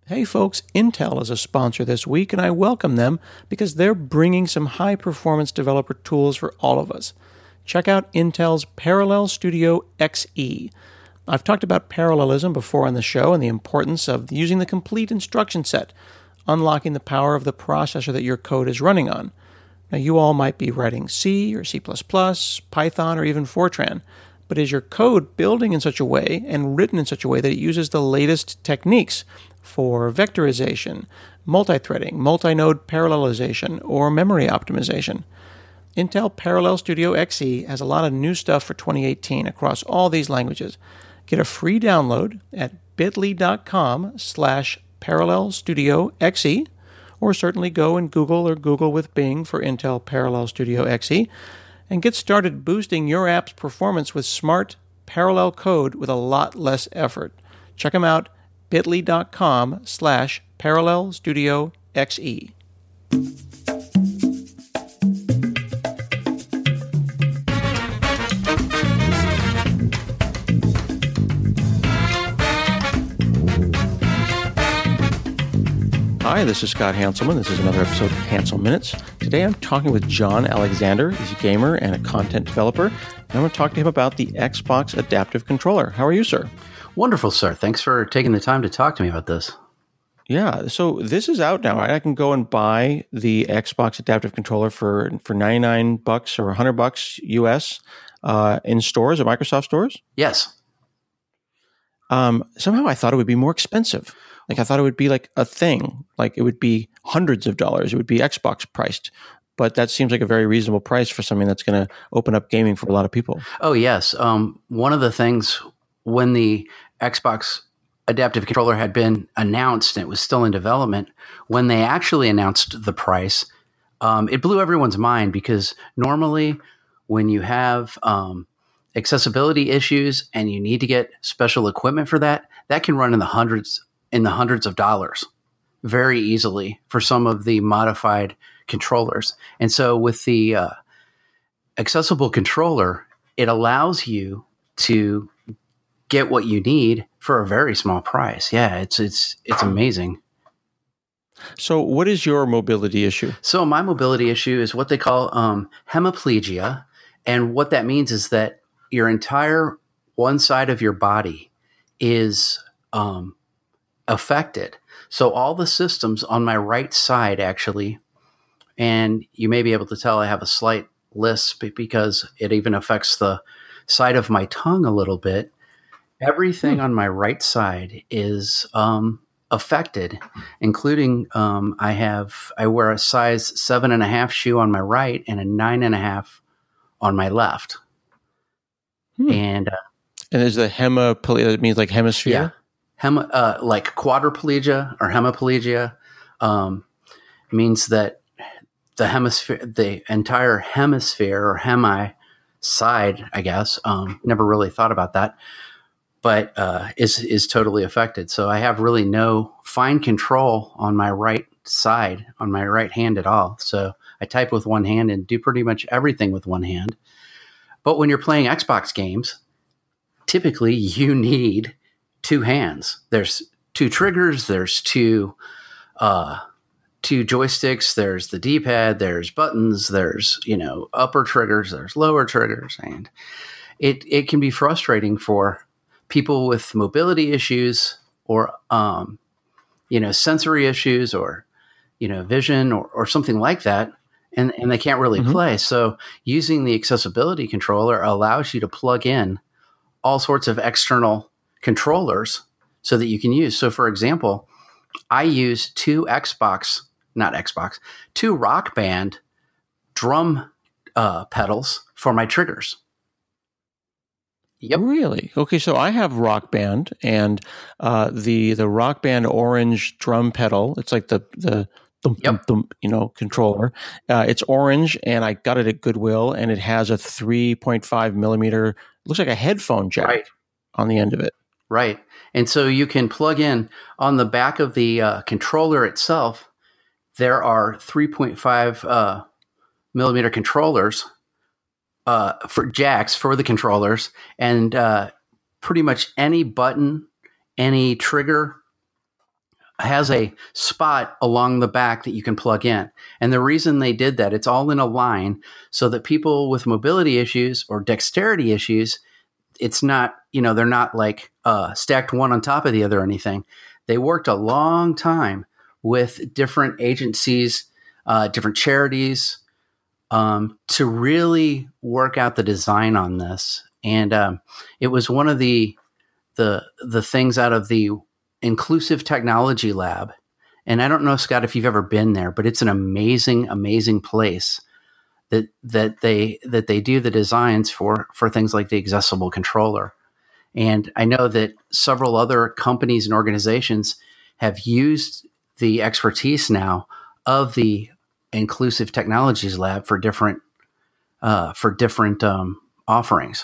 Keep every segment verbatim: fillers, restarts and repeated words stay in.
Hey folks, Intel is a sponsor this week, and I welcome them because they're bringing some high-performance developer tools for all of us. Check out Intel's Parallel Studio X E. I've talked about parallelism before on the show and the importance of using the complete instruction set, unlocking the power of the processor that your code is running on. Now, you all might be writing C or C plus plus, Python, or even Fortran, but is your code building in such a way and written in such a way that it uses the latest techniques for vectorization, multi-threading, multi-node parallelization, or memory optimization? Intel Parallel Studio X E has a lot of new stuff for twenty eighteen across all these languages. Get a free download at bit.ly.com slash Parallel Studio X E, or certainly go and Google or Google with Bing for Intel Parallel Studio X E, and get started boosting your app's performance with smart, parallel code with a lot less effort. Check them out, bit.ly.com slash Parallel Studio X E. Hi, this is Scott Hanselman. This is another episode of Hansel Minutes. Today I'm talking with John Alexander. He's a gamer and a content developer. And I'm going to talk to him about the Xbox Adaptive Controller. How are you, sir? Wonderful, sir. Thanks for taking the time to talk to me about this. Yeah, so this is out now, right? I can go and buy the Xbox Adaptive Controller for, for ninety-nine bucks or one hundred bucks U S uh, in stores, at Microsoft stores? Yes. Um, somehow I thought it would be more expensive. Like I thought it would be like a thing, like it would be hundreds of dollars. It would be Xbox priced, but that seems like a very reasonable price for something that's going to open up gaming for a lot of people. Oh, yes. Um, one of the things when the Xbox Adaptive Controller had been announced and it was still in development, when they actually announced the price, um, it blew everyone's mind because normally when you have um, accessibility issues and you need to get special equipment for that, that can run in the hundreds in the hundreds of dollars very easily for some of the modified controllers. And so with the uh, accessible controller, it allows you to get what you need for a very small price. Yeah, it's it's it's amazing. So what is your mobility issue? So my mobility issue is what they call um, hemiplegia. And what that means is that your entire one side of your body is um, affected. So all the systems on my right side actually, and you may be able to tell I have a slight lisp because it even affects the side of my tongue a little bit. Everything hmm. on my right side is um, affected, including um, I have I wear a size seven and a half shoe on my right and a nine and a half on my left. Hmm. And uh, and is the hemiplegia, it means like hemisphere? Yeah. Hem, uh, like quadriplegia or hemiplegia um, means that the hemisphere, the entire hemisphere or hemi side, I guess, um, never really thought about that, but uh, is is totally affected. So I have really no fine control on my right side, on my right hand at all. So I type with one hand and do pretty much everything with one hand. But when you're playing Xbox games, typically you need two hands. There's two triggers. There's two, uh, two joysticks. There's the D-pad. There's buttons. There's, you know, upper triggers. There's lower triggers, and it it can be frustrating for people with mobility issues or, um, you know, sensory issues or, you know, vision or or something like that, and and they can't really mm-hmm. play. So using the accessibility controller allows you to plug in all sorts of external controllers so that you can use. So for example, I use two Xbox, not Xbox, two Rock Band drum uh, pedals for my triggers. Yep. Really? Okay, so I have Rock Band and uh, the the Rock Band orange drum pedal. It's like the the thump, yep. thump, thump, you know, controller. Uh, it's orange, and I got it at Goodwill, and it has a three point five millimeter, looks like a headphone jack right. on the end of it. Right. And so you can plug in on the back of the uh, controller itself. There are three point five uh, millimeter controllers uh, for jacks for the controllers, and uh, pretty much any button, any trigger, has a spot along the back that you can plug in. And the reason they did that, it's all in a line so that people with mobility issues or dexterity issues, it's not, you know, they're not like uh, stacked one on top of the other or anything. They worked a long time with different agencies, uh, different charities, um, to really work out the design on this. And um, it was one of the the the things out of the Inclusive Technology Lab. And I don't know, Scott, if you've ever been there, but it's an amazing, amazing place that that they that they do the designs for for things like the accessible controller. And I know that several other companies and organizations have used the expertise now of the Inclusive Technologies Lab for different uh, for different um, offerings.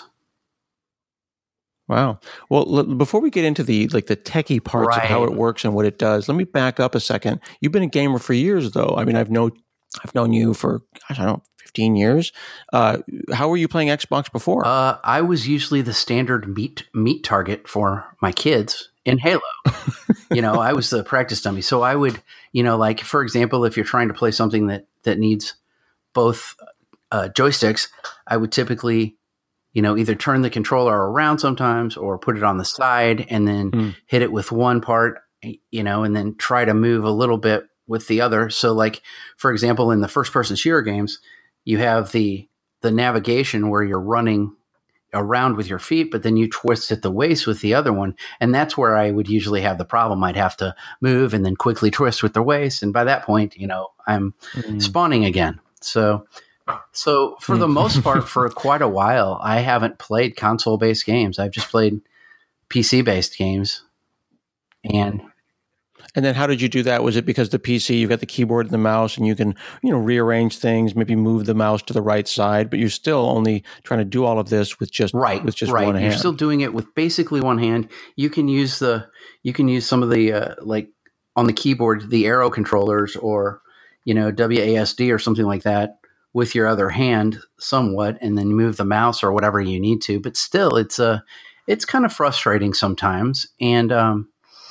Wow. Well, l- before we get into the like the techie parts Right. of how it works and what it does, let me back up a second. You've been a gamer for years, though. I mean, I've known I've known you for gosh, I don't know, fifteen years. Uh, how were you playing Xbox before? Uh, I was usually the standard meat meat target for my kids in Halo. You know, I was the practice dummy. So I would, you know, like for example, if you're trying to play something that that needs both uh, joysticks, I would typically, you know, either turn the controller around sometimes or put it on the side and then Mm. hit it with one part, you know, and then try to move a little bit with the other. So like, for example, in the first person shooter games, you have the, the navigation where you're running around with your feet, but then you twist at the waist with the other one. And that's where I would usually have the problem. I'd have to move and then quickly twist with the waist. And by that point, you know, I'm Mm. spawning again. So, so for the most part, for quite a while, I haven't played console-based games. I've just played P C-based games. And And then how did you do that? Was it because the P C, you've got the keyboard and the mouse and you can, you know, rearrange things, maybe move the mouse to the right side, but you're still only trying to do all of this with just, right, with just right. one hand. You're still doing it with basically one hand. You can use the, you can use some of the, uh, like on the keyboard, the arrow controllers or, you know, W A S D or something like that with your other hand somewhat, and then move the mouse or whatever you need to. But still, it's a, it's kind of frustrating sometimes. And, um,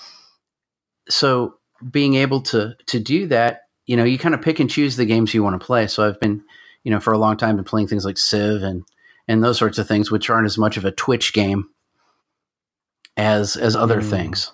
so being able to to do that, you know, you kind of pick and choose the games you want to play. So I've been, you know, for a long time been playing things like Civ and and those sorts of things, which aren't as much of a Twitch game as as other Mm. things.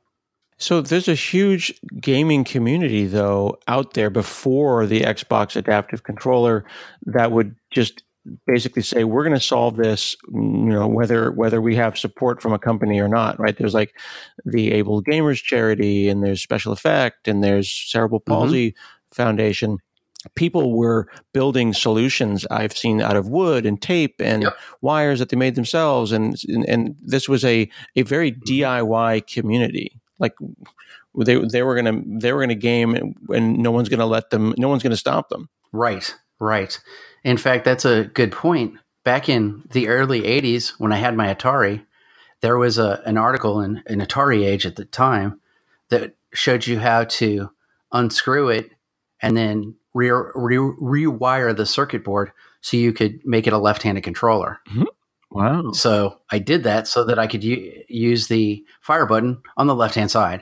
So there's a huge gaming community, though, out there before the Xbox Adaptive Controller that would just basically say, we're going to solve this, you know, whether whether we have support from a company or not, right? There's like the Able Gamers Charity, and there's Special Effect, and there's Cerebral Palsy Foundation. People were building solutions I've seen out of wood and tape and Yep. wires that they made themselves, and and, and this was a a very D I Y community. Like they they were gonna they were gonna game, and, and no one's gonna let them. No one's gonna stop them. Right, right. In fact, that's a good point. Back in the early eighties, when I had my Atari, there was a, an article in, in Atari Age at the time that showed you how to unscrew it and then re- re- rewire the circuit board so you could make it a left-handed controller. Wow. So I did that so that I could u- use the fire button on the left-hand side.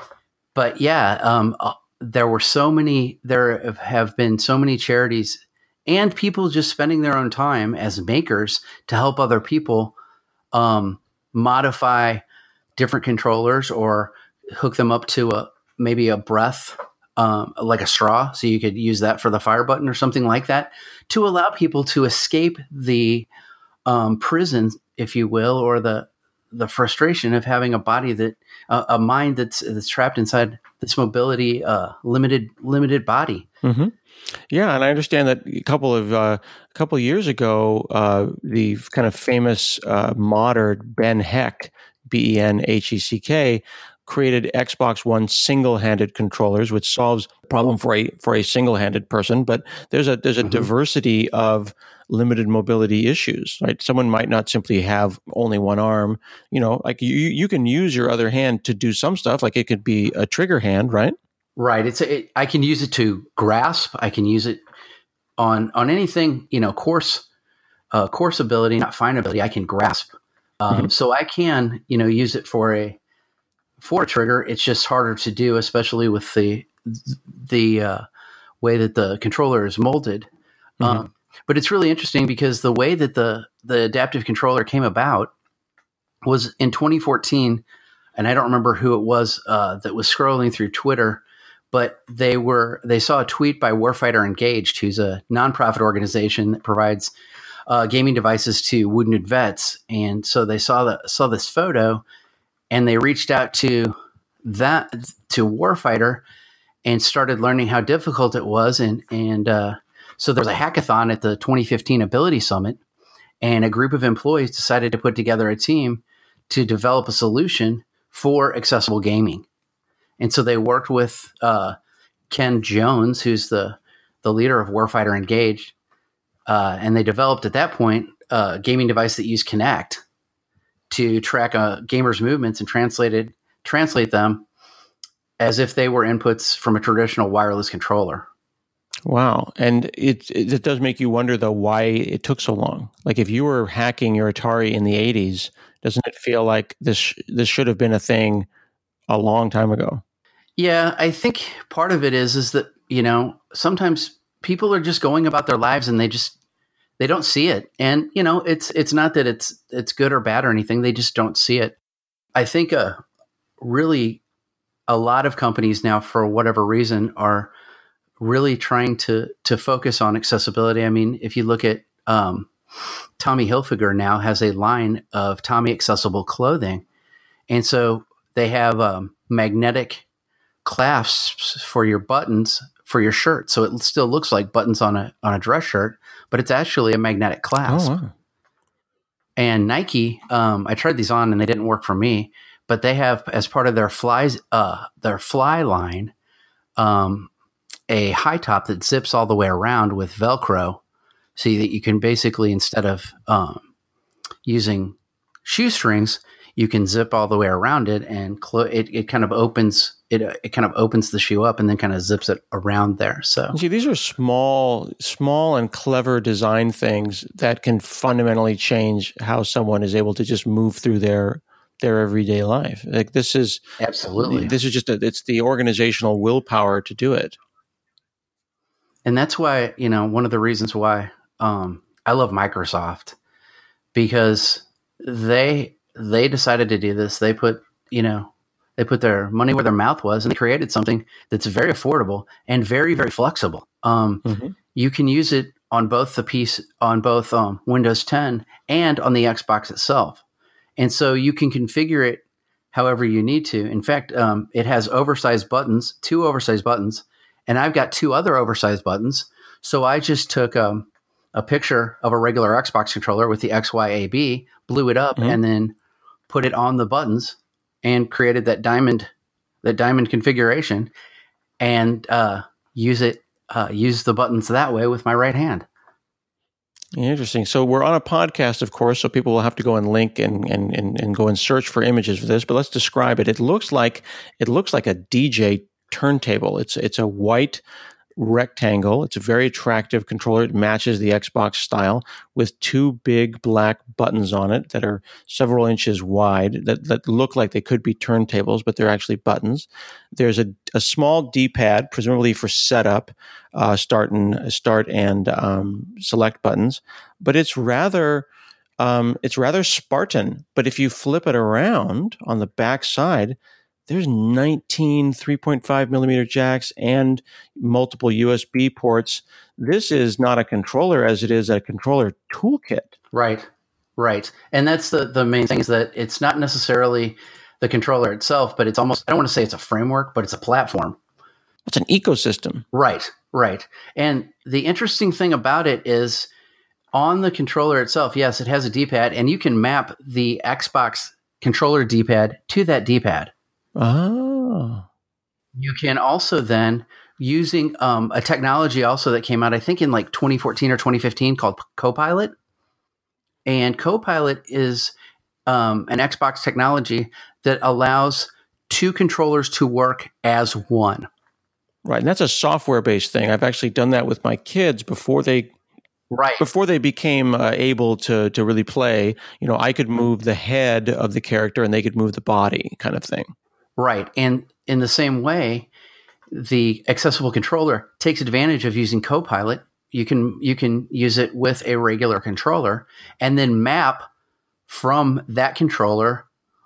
But yeah, um, uh, there were so many, there have been so many charities and people just spending their own time as makers to help other people um, modify different controllers or hook them up to a maybe a breath, um, like a straw, so you could use that for the fire button or something like that, to allow people to escape the um, prison, if you will, or the the frustration of having a body that uh, a mind that's that's trapped inside this mobility uh, limited limited body. Mm-hmm. Yeah, and I understand that a couple of uh, a couple of years ago, uh, the kind of famous uh, modder Ben Heck, B E N H E C K, created Xbox One single-handed controllers, which solves the problem for a for a single-handed person. But there's a there's a Mhm. diversity of limited mobility issues, right? Someone might not simply have only one arm. You know, like you you can use your other hand to do some stuff. Like it could be a trigger hand, right? Right. It's it, I can use it to grasp. I can use it on on anything. You know, coarse uh, coarse ability, not fine ability. I can grasp. Um, Mhm. So I can you know use it for a for a trigger. It's just harder to do, especially with the the uh, way that the controller is molded. Mm-hmm. Um, but it's really interesting because the way that the the adaptive controller came about was in twenty fourteen, and I don't remember who it was uh, that was scrolling through Twitter, but they were they saw a tweet by Warfighter Engaged, who's a nonprofit organization that provides uh, gaming devices to wounded vets, and so they saw the saw this photo, and they reached out to that to Warfighter and started learning how difficult it was, and and uh, so there was a hackathon at the twenty fifteen Ability Summit, and a group of employees decided to put together a team to develop a solution for accessible gaming. And so they worked with uh, Ken Jones, who's the, the leader of Warfighter Engaged, uh, and they developed at that point a gaming device that used Kinect to track a gamer's movements and translated translate them as if they were inputs from a traditional wireless controller. Wow. And it, it it does make you wonder, though, why it took so long. Like, if you were hacking your Atari in the eighties, doesn't it feel like this this should have been a thing a long time ago? Yeah, I think part of it is is that, you know, sometimes people are just going about their lives and they just they don't see it. And, you know, it's it's not that it's it's good or bad or anything. They just don't see it. I think uh, really a lot of companies now, for whatever reason, are really trying to to focus on accessibility. I mean, if you look at um, Tommy Hilfiger now has a line of Tommy accessible clothing. And so they have um, magnetic clasps for your buttons for your shirt. So it still looks like buttons on a on a dress shirt, but it's actually a magnetic clasp. Oh, wow. And Nike, um, I tried these on and they didn't work for me, but they have, as part of their flies, uh, their fly line, um, a high top that zips all the way around with Velcro, so that you can basically, instead of um, using shoestrings, you can zip all the way around it, and clo- it it kind of opens it it kind of opens the shoe up and then kind of zips it around there. So see, these are small, small and clever design things that can fundamentally change how someone is able to just move through their their everyday life. Like, this is absolutely this is just a, it's the organizational willpower to do it. And that's why, you know, one of the reasons why um, I love Microsoft, because they they decided to do this. They put, you know, they put their money where their mouth was, and they created something that's very affordable and very, very flexible. Um, mm-hmm. You can use it on both the piece on both um, Windows ten and on the Xbox itself, and so you can configure it however you need to. In fact, um, it has oversized buttons, two oversized buttons. And I've got two other oversized buttons. So I just took um, a picture of a regular Xbox controller with the X Y A B, blew it up, mm-hmm. and then put it on the buttons and created that diamond, that diamond configuration, and uh, use it, uh, use the buttons that way with my right hand. Interesting. So we're on a podcast, of course, so people will have to go and link and, and, and, and go and search for images for this. But let's describe it. It looks like it looks like a D J turntable. It's it's a white rectangle. It's a very attractive controller. It matches the Xbox style with two big black buttons on it that are several inches wide that, that look like they could be turntables, but they're actually buttons. There's a, a small D-pad, presumably for setup, uh, start and start and um, select buttons, but it's rather um, it's rather Spartan. But if you flip it around on the back side, there's nineteen three point five millimeter jacks and multiple U S B ports. This is not a controller as it is a controller toolkit. Right, right. And that's the, the main thing, is that it's not necessarily the controller itself, but it's almost, I don't want to say it's a framework, but it's a platform. It's an ecosystem. Right, right. And the interesting thing about it is, on the controller itself, yes, it has a D-pad, and you can map the Xbox controller D-pad to that D-pad. Oh. You can also then, using um, a technology also that came out, I think in like twenty fourteen or twenty fifteen, called Copilot. And Copilot is um, an Xbox technology that allows two controllers to work as one. Right. And that's a software-based thing. I've actually done that with my kids before they Right. Before they became uh, able to to really play. You know, I could move the head of the character and they could move the body, kind of thing. Right. And in the same way, the accessible controller takes advantage of using Copilot. You can you can use it with a regular controller and then map from that controller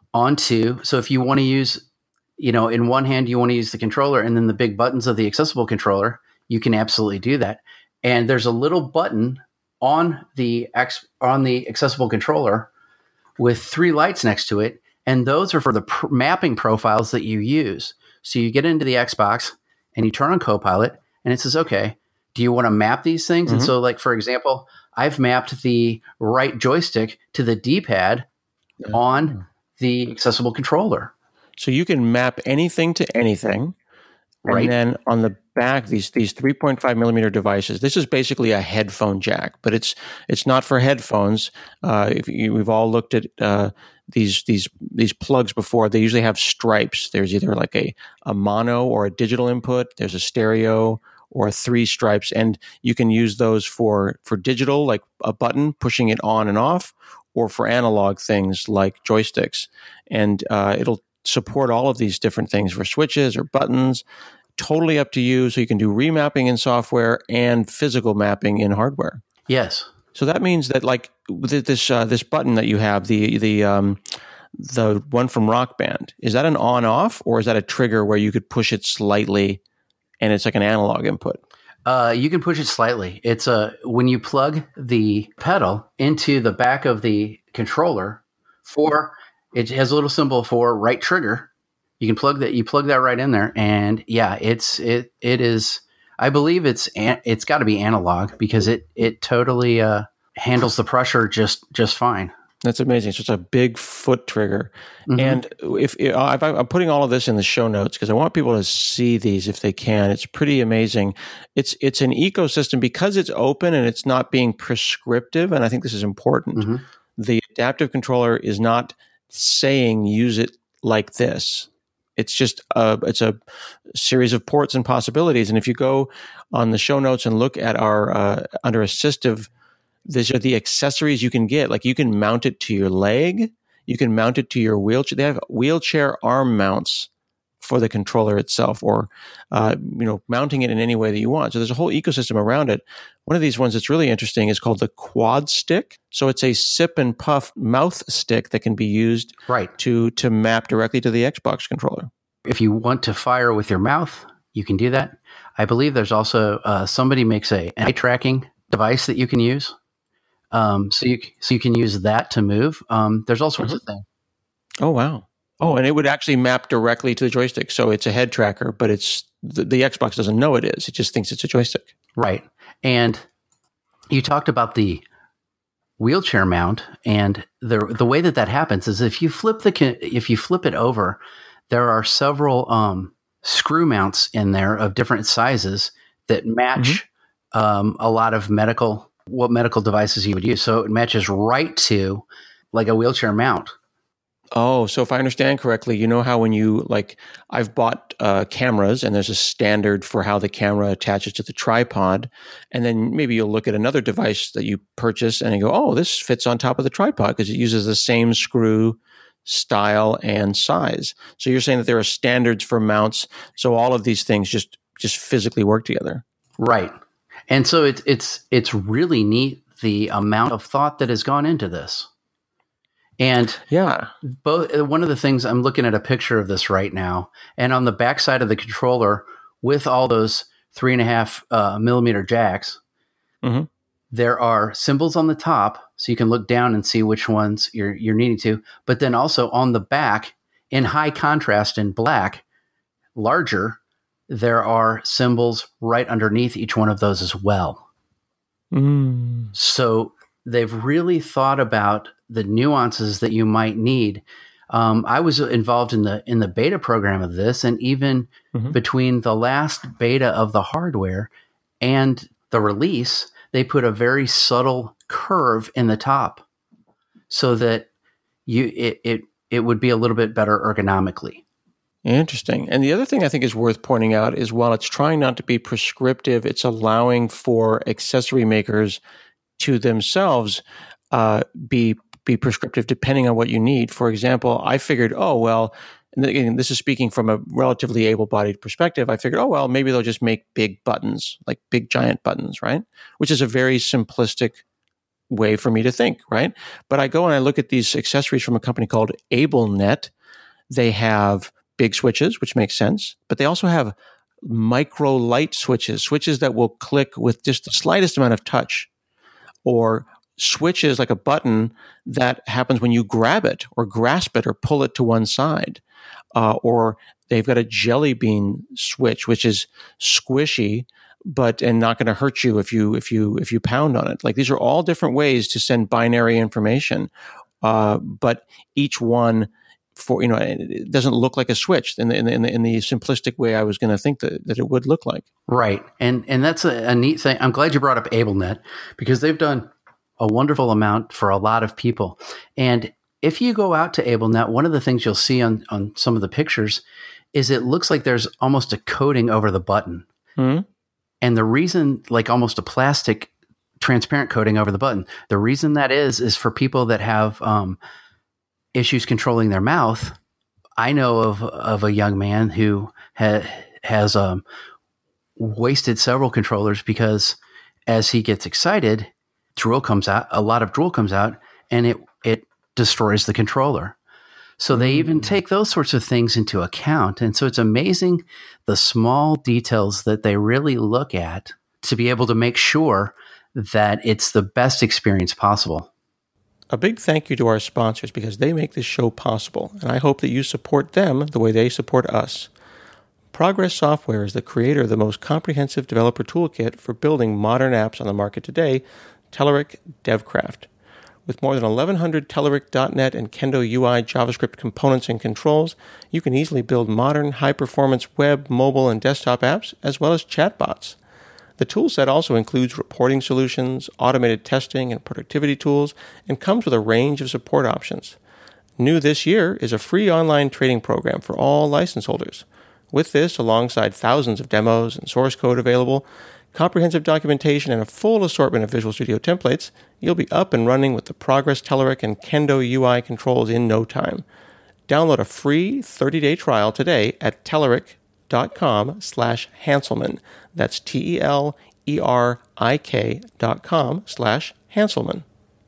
onto. So if you want to use, you know, in one hand you want to use the controller and then the big buttons of the accessible controller, you can absolutely do that. And there's a little button on the X, on the accessible controller with three lights next to it, and those are for the pr- mapping profiles that you use. So you get into the Xbox and you turn on Copilot, and it says, okay, do you want to map these things? Mm-hmm. And so, like, for example, I've mapped the right joystick to the D-pad yeah. on the accessible controller. So you can map anything to anything. Right. And then on the back, these these three point five millimeter devices. This is basically a headphone jack, but it's it's not for headphones. Uh, if you, we've all looked at uh, these these these plugs before. They usually have stripes. There's either like a a mono or a digital input. There's a stereo or three stripes, and you can use those for for digital, like a button pushing it on and off, or for analog things like joysticks. And uh, it'll support all of these different things for switches or buttons. Totally up to you. So you can do remapping in software and physical mapping in hardware. Yes. So that means that, like, this uh, this button that you have, the the um, the one from Rock Band, is that an on-off, or is that a trigger where you could push it slightly and it's like an analog input? Uh, you can push it slightly. It's a when you plug the pedal into the back of the controller, for it has a little symbol for right trigger. You can plug that. You plug that right in there, and yeah, it's it it is. I believe it's it's got to be analog because it it totally uh, handles the pressure just just fine. That's amazing. So it's a big foot trigger, mm-hmm. and if, if I'm putting all of this in the show notes because I want people to see these if they can. It's pretty amazing. It's it's an ecosystem because it's open and it's not being prescriptive, and I think this is important. Mm-hmm. The adaptive controller is not saying use it like this. It's just a, it's a series of ports and possibilities. And if you go on the show notes and look at our uh, under assistive, these are the accessories you can get. Like you can mount it to your leg, you can mount it to your wheelchair. They have wheelchair arm mounts for the controller itself, or uh, you know, mounting it in any way that you want. So there's a whole ecosystem around it. One of these ones that's really interesting is called the Quad Stick. So it's a sip and puff mouth stick that can be used right. to to map directly to the Xbox controller. If you want to fire with your mouth, you can do that. I believe there's also uh, somebody makes a an eye tracking device that you can use. Um, so you so you can use that to move. Um, there's all sorts mm-hmm. of things. Oh wow. Oh, and it would actually map directly to the joystick. So it's a head tracker, but it's the, the Xbox doesn't know it is. It just thinks it's a joystick. Right. And you talked about the wheelchair mount, and the the way that that happens is if you flip the if you flip it over, there are several um, screw mounts in there of different sizes that match mm-hmm. um, a lot of medical what medical devices you would use. So it matches right to like a wheelchair mount. Oh, so if I understand correctly, you know how when you, like, I've bought uh, cameras and there's a standard for how the camera attaches to the tripod. And then maybe you'll look at another device that you purchase and you go, oh, this fits on top of the tripod because it uses the same screw style and size. So you're saying that there are standards for mounts. So all of these things just, just physically work together. Right. And so it's, it's, it's really neat the amount of thought that has gone into this. And yeah, both one of the things I'm looking at a picture of this right now, and on the backside of the controller with all those three and a half uh, millimeter jacks, mm-hmm. there are symbols on the top, so you can look down and see which ones you're you're needing to. But then also on the back, in high contrast in black, larger, there are symbols right underneath each one of those as well. Mm. So they've really thought about the nuances that you might need. Um, I was involved in the in the beta program of this, and even mm-hmm. between the last beta of the hardware and the release, they put a very subtle curve in the top so that you it it, it would be a little bit better ergonomically. Interesting. And the other thing I think is worth pointing out is while it's trying not to be prescriptive, it's allowing for accessory makers to themselves uh, be be prescriptive depending on what you need. For example, I figured, oh, well, and again, this is speaking from a relatively able-bodied perspective, I figured, oh, well, maybe they'll just make big buttons, like big giant buttons, right? Which is a very simplistic way for me to think, right? But I go and I look at these accessories from a company called AbleNet. They have big switches, which makes sense, but they also have micro light switches, switches that will click with just the slightest amount of touch, or switches like a button that happens when you grab it or grasp it or pull it to one side. Uh, or they've got a jelly bean switch, which is squishy, but and not going to hurt you if you if you if you pound on it. Like, these are all different ways to send binary information, uh, but each one, for you know, it doesn't look like a switch in the in the, in the simplistic way I was going to think that, that it would look like. Right, and and that's a, a neat thing. I'm glad you brought up AbleNet, because they've done a wonderful amount for a lot of people. And if you go out to AbleNet, one of the things you'll see on on some of the pictures is it looks like there's almost a coating over the button. Mm-hmm. And the reason, like almost a plastic transparent coating over the button, the reason that is, is for people that have um, issues controlling their mouth. I know of of a young man who ha- has um, wasted several controllers because as he gets excited, drool comes out, a lot of drool comes out, and it, it destroys the controller. So they even take those sorts of things into account. And so it's amazing the small details that they really look at to be able to make sure that it's the best experience possible. A big thank you to our sponsors, because they make this show possible, and I hope that you support them the way they support us. Progress Software is the creator of the most comprehensive developer toolkit for building modern apps on the market today, Telerik DevCraft. With more than eleven hundred Telerik dot net and Kendo U I JavaScript components and controls, you can easily build modern, high-performance web, mobile, and desktop apps, as well as chatbots. The toolset also includes reporting solutions, automated testing, and productivity tools, and comes with a range of support options. New this year is a free online training program for all license holders. With this, alongside thousands of demos and source code available, comprehensive documentation, and a full assortment of Visual Studio templates, you'll be up and running with the Progress Telerik and Kendo U I controls in no time. Download a free thirty-day trial today at telerik.com slash Hanselman. That's T-E-L-E-R-I-K dot com slash Hanselman.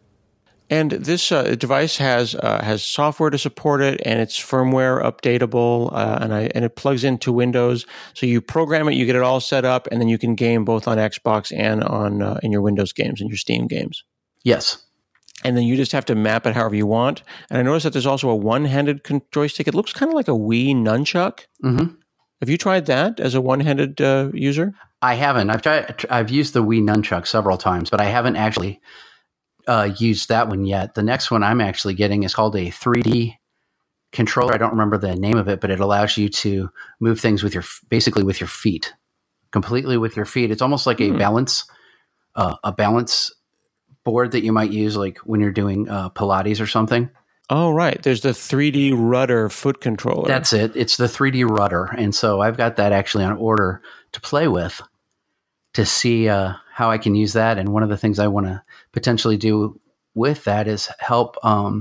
And this uh, device has uh, has software to support it, and it's firmware updatable, uh, and I and it plugs into Windows. So you program it, you get it all set up, and then you can game both on Xbox and on uh, in your Windows games and your Steam games. Yes. And then you just have to map it however you want. And I noticed that there's also a one-handed con- joystick. It looks kind of like a Wii nunchuck. Mm-hmm. Have you tried that as a one-handed uh, user? I haven't. I've tried. I've used the Wii nunchuck several times, but I haven't actually Uh, used that one yet. The next one I'm actually getting is called a three D controller. I don't remember the name of it, but it allows you to move things with your, basically with your feet, completely with your feet. It's almost like a hmm. balance, uh, a balance board that you might use like when you're doing uh, Pilates or something. Oh, right. There's the three D rudder foot controller. That's it. It's the three D rudder. And so I've got that actually on order to play with, to see uh, how I can use that. And one of the things I want to potentially do with that is help um,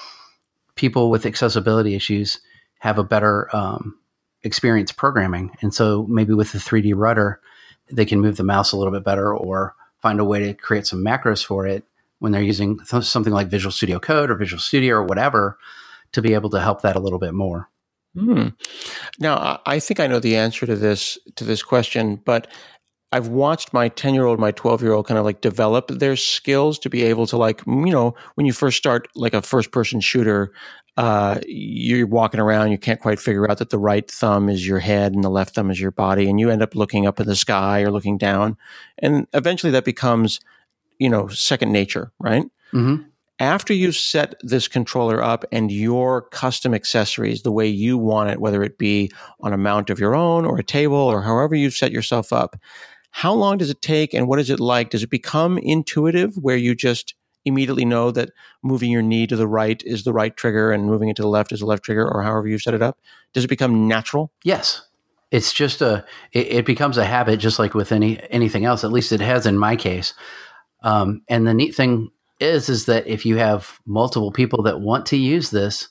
people with accessibility issues have a better um, experience programming. And so maybe with the three D rudder, they can move the mouse a little bit better, or find a way to create some macros for it when they're using th- something like Visual Studio Code or Visual Studio or whatever, to be able to help that a little bit more. Hmm. Now, I think I know the answer to this to this question, but I've watched my ten-year-old, my twelve-year-old kind of like develop their skills to be able to, like, you know, when you first start like a first-person shooter, uh, you're walking around, you can't quite figure out that the right thumb is your head and the left thumb is your body, and you end up looking up in the sky or looking down. And eventually that becomes, you know, second nature, right? Mm-hmm. After you've set this controller up and your custom accessories the way you want it, whether it be on a mount of your own or a table or however you've set yourself up, how long does it take, and what is it like? Does it become intuitive where you just immediately know that moving your knee to the right is the right trigger and moving it to the left is the left trigger, or however you've set it up? Does it become natural? Yes. It's just a, it, it becomes a habit, just like with any anything else. At least it has in my case. Um, and the neat thing is, is that if you have multiple people that want to use this,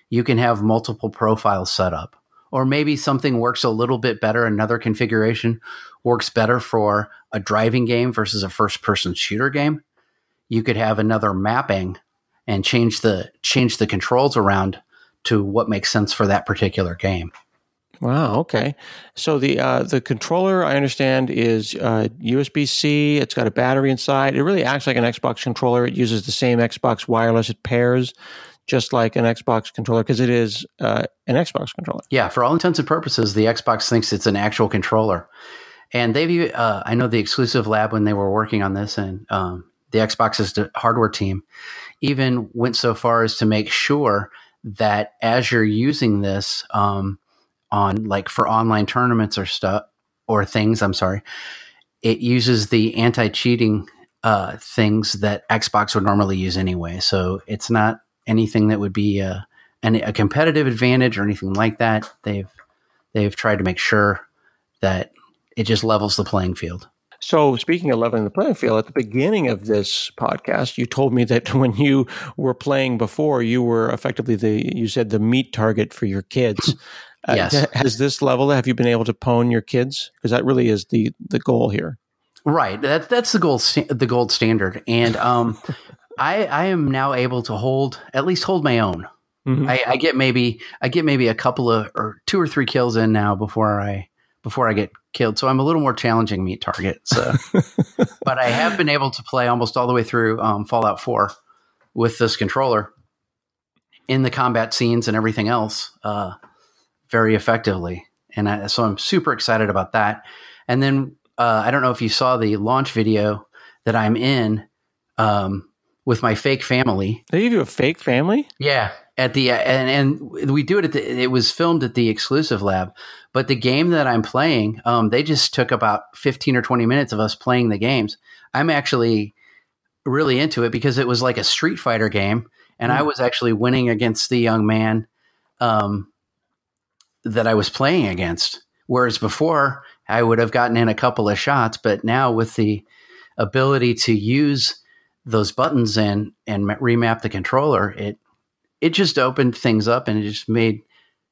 you can have multiple profiles set up. Or maybe something works a little bit better. Another configuration works better for a driving game versus a first-person shooter game. You could have another mapping and change the change the controls around to what makes sense for that particular game. Wow. Okay. So the uh, the controller, I understand, is uh, U S B C. It's got a battery inside. It really acts like an Xbox controller. It uses the same Xbox wireless. It pairs just like an Xbox controller because it is uh, an Xbox controller. Yeah, for all intents and purposes, the Xbox thinks it's an actual controller. And they've, uh, I know the Exclusive Lab, when they were working on this, and um, the Xbox's hardware team even went so far as to make sure that as you're using this um, on, like, for online tournaments or stuff, or things, I'm sorry, it uses the anti-cheating uh, things that Xbox would normally use anyway. So it's not anything that would be a, a competitive advantage or anything like that. They've they've tried to make sure that it just levels the playing field. So speaking of leveling the playing field, at the beginning of this podcast, you told me that when you were playing before, you were effectively the, you said the meat target for your kids. Yes. Uh, has this level, have you been able to pwn your kids? Because that really is the, the goal here. Right. That, that's the gold, the gold standard. And um, I, I am now able to hold, at least hold my own. Mm-hmm. I, I get maybe, I get maybe a couple of, or two or three kills in now before I, before I get killed. So I'm a little more challenging meat target. So, but I have been able to play almost all the way through um, Fallout four with this controller in the combat scenes and everything else uh, very effectively. And I, so I'm super excited about that. And then uh, I don't know if you saw the launch video that I'm in um, with my fake family. They give you a fake family? Yeah. At the and and we do it at the, it was filmed at the Exclusive Lab, but the game that I'm playing, um, they just took about fifteen or twenty minutes of us playing the games. I'm actually really into it because it was like a Street Fighter game, and mm. I was actually winning against the young man um, that I was playing against. Whereas before, I would have gotten in a couple of shots, but now with the ability to use those buttons and and remap the controller, it it just opened things up, and it just made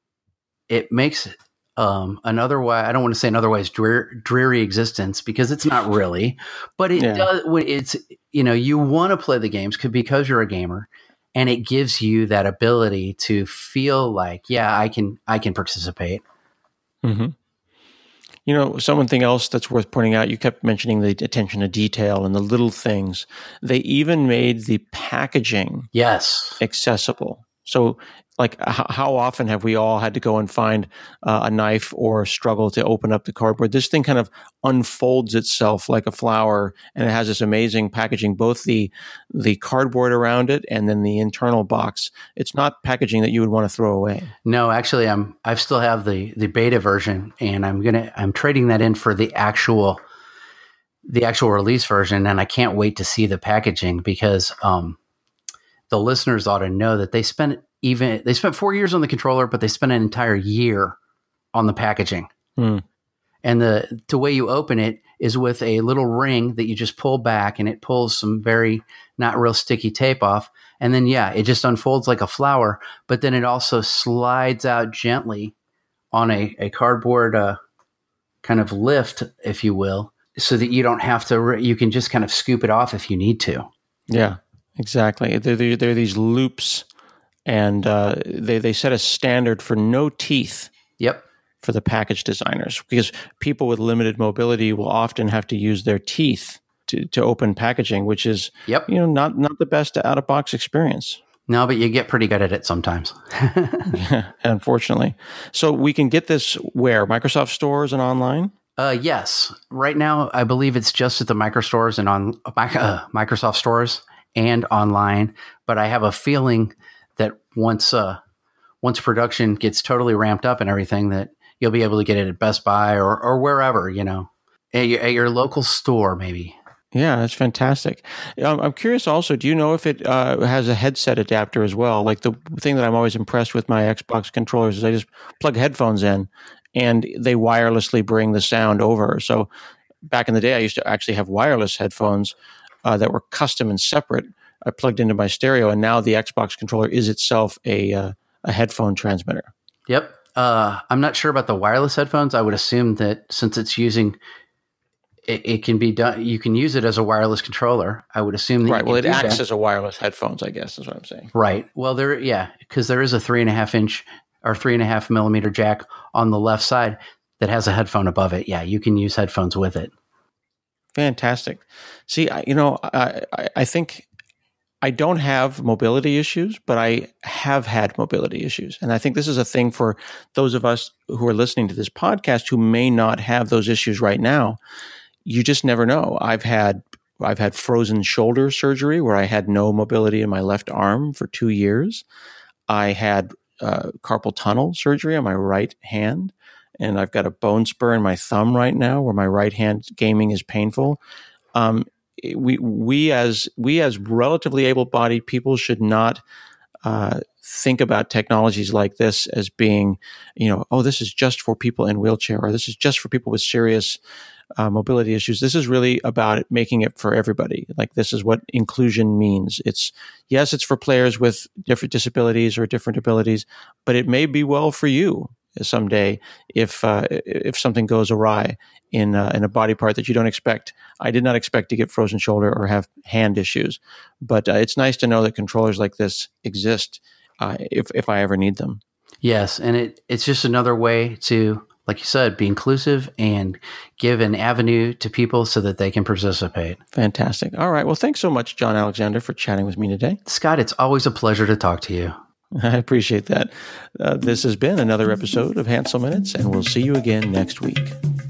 it makes um, an otherwise, I don't want to say an otherwise dreary, dreary existence, because it's not really, but it yeah. does. It's, you know, you want to play the games because you're a gamer, and it gives you that ability to feel like, yeah, I can, I can participate. Mm-hmm. You know, something else that's worth pointing out, you kept mentioning the attention to detail and the little things. They even made the packaging yes. accessible. So, like, h- how often have we all had to go and find uh, a knife or struggle to open up the cardboard? This thing kind of unfolds itself like a flower, and it has this amazing packaging, both the the cardboard around it and then the internal box. It's not packaging that you would want to throw away. No, actually, I'm I still have the the beta version, and I'm gonna I'm trading that in for the actual the actual release version, and I can't wait to see the packaging, because um, the listeners ought to know that they spent even they spent four years on the controller, but they spent an entire year on the packaging. Hmm. And the the way you open it is with a little ring that you just pull back, and it pulls some very not real sticky tape off. And then, yeah, it just unfolds like a flower, but then it also slides out gently on a, a cardboard uh, kind of lift, if you will, so that you don't have to, re- you can just kind of scoop it off if you need to. Yeah, exactly. There, there, there are these loops, and uh, they, they set a standard for no teeth. Yep. For the package designers, because people with limited mobility will often have to use their teeth to, to open packaging, which is, yep. you know, not, not the best out-of-box experience. No, but you get pretty good at it sometimes. Yeah, unfortunately. So we can get this where? Microsoft stores and online? Uh, yes. Right now, I believe it's just at the micro stores and on uh, Microsoft stores and online. But I have a feeling that once uh, once production gets totally ramped up and everything, that you'll be able to get it at Best Buy or, or wherever, you know, at your, at your local store, maybe. Yeah, that's fantastic. Um, I'm curious also, do you know if it uh, has a headset adapter as well? Like, the thing that I'm always impressed with my Xbox controllers is I just plug headphones in and they wirelessly bring the sound over. So back in the day, I used to actually have wireless headphones uh, that were custom and separate. I plugged into my stereo, and now the Xbox controller is itself a uh, a headphone transmitter. Yep. Uh, I'm not sure about the wireless headphones. I would assume that since it's using, it, it can be done. You can use it as a wireless controller. I would assume that right. You well, it can do acts that. as a wireless headphones, I guess is what I'm saying. Right. Well, there, yeah, because there is a three and a half inch or three and a half millimeter jack on the left side that has a headphone above it. Yeah, you can use headphones with it. Fantastic. See, I, you know, I, I, I think I don't have mobility issues, but I have had mobility issues. And I think this is a thing for those of us who are listening to this podcast who may not have those issues right now. You just never know. I've had I've had frozen shoulder surgery where I had no mobility in my left arm for two years. I had uh, carpal tunnel surgery on my right hand, and I've got a bone spur in my thumb right now where my right hand gaming is painful. Um, we we as we as relatively able-bodied people should not uh, think about technologies like this as being, you know, oh, this is just for people in wheelchair, or this is just for people with serious uh, mobility issues. This is really about it, making it for everybody. Like, this is what inclusion means. It's, yes, it's for players with different disabilities or different abilities, but it may be well for you someday if uh, if something goes awry in uh, in a body part that you don't expect. I did not expect to get frozen shoulder or have hand issues, but uh, it's nice to know that controllers like this exist uh, if if I ever need them. Yes, and it it's just another way to, like you said, be inclusive and give an avenue to people so that they can participate. Fantastic. All right. Well, thanks so much, John Alexander, for chatting with me today. Scott, it's always a pleasure to talk to you. I appreciate that. Uh, this has been another episode of Hansel Minutes, and we'll see you again next week.